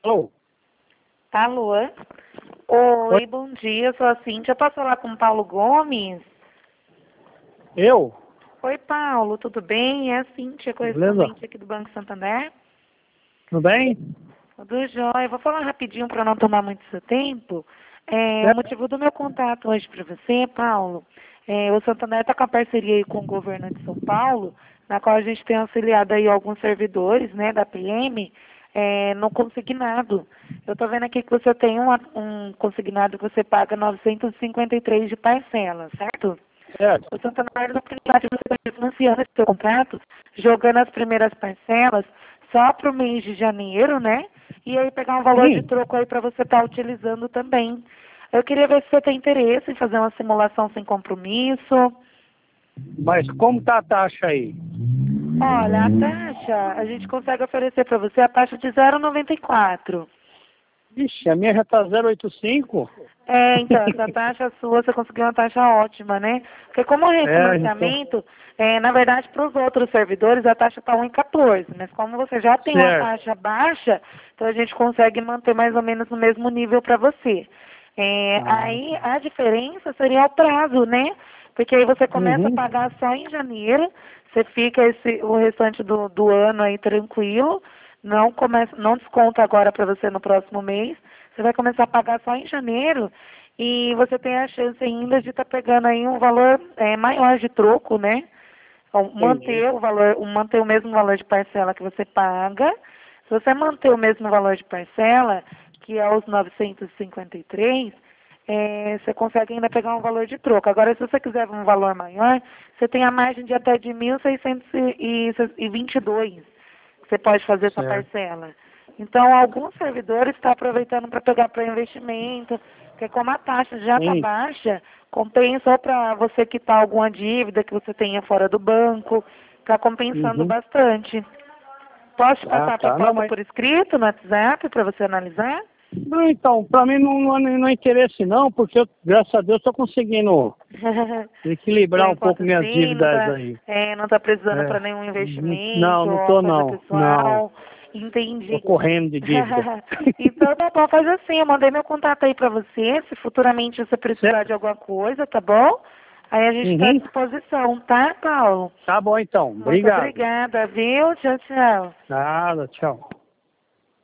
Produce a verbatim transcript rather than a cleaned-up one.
Alô? Alô? Oi? Oi, bom dia, sou a Cíntia. Posso falar com o Paulo Gomes? Eu? Oi, Paulo, tudo bem? É a Cíntia, Beleza? correspondente aqui do Banco Santander. Tudo bem? Tudo jóia. Vou falar rapidinho para não tomar muito seu tempo. É, o É, motivo do meu contato hoje para você, Paulo, é, o Santander está com a parceria aí com o governo de São Paulo, na qual a gente tem auxiliado aí alguns servidores, né, da P M, é, no consignado. Eu estou vendo aqui que você tem um, um consignado que você paga novecentos e cinquenta e três de parcela, certo? certo. O Santander da oportunidade de você estar financiando esse seu contrato, jogando as primeiras parcelas só para o mês de janeiro, né? E aí pegar um valor de Sim, troco aí para você estar utilizando também. Eu queria ver se você tem interesse em fazer uma simulação sem compromisso. mas como tá a taxa aí? Olha, a taxa, a gente consegue oferecer para você a taxa de zero vírgula noventa e quatro. Ixi, a minha já tá zero vírgula oitenta e cinco. É, então, essa taxa sua, você conseguiu uma taxa ótima, né? Porque como É, então, refinanciamento, é, na verdade, para os outros servidores, a taxa está um vírgula quatorze, mas como você já tem uma certo. taxa baixa, então a gente consegue manter mais ou menos no mesmo nível para você. É, Ah, aí tá. a diferença seria o prazo, né? Porque aí você começa a Uhum. pagar só em janeiro, você fica esse, o restante do, do ano aí tranquilo, não começa, não desconta agora para você no próximo mês, você vai começar a pagar só em janeiro e você tem a chance ainda de estar pegando aí um valor é, maior de troco, né? Então, Entendi. manter o valor, manter o mesmo valor de parcela que você paga. Se você manter o mesmo valor de parcela, que é os novecentos e cinquenta e três, é, você consegue ainda pegar um valor de troco. Agora, se você quiser um valor maior, você tem a margem de até de mil seiscentos e vinte e dois que você pode fazer essa Certo. parcela. Então, alguns servidores estão aproveitando para pegar para investimento, porque como a taxa já está Sim. baixa, compensa ou para você quitar alguma dívida que você tenha fora do banco, está compensando Uhum. bastante. Posso te Ah, passar a tá. Não, proposta mas... por escrito no WhatsApp para você analisar? Não, então, pra mim não, não, não é interesse não, porque eu, graças a Deus, tô conseguindo Por equilibrar um pouco enquanto minhas sim, não dívidas está aí. é, não tá precisando É. para nenhum Uhum. Não, investimento não ou tô coisa não. Não. pessoal. Tô Entendi. correndo de dívida. Então tá bom, faz assim, eu mandei meu contato aí para você, se futuramente você precisar de Certo? alguma coisa, tá bom? Aí a gente está à Uhum. disposição, tá, Paulo? Tá bom então. Muito Obrigado. obrigada, viu? Tchau, tchau. Nada, tchau.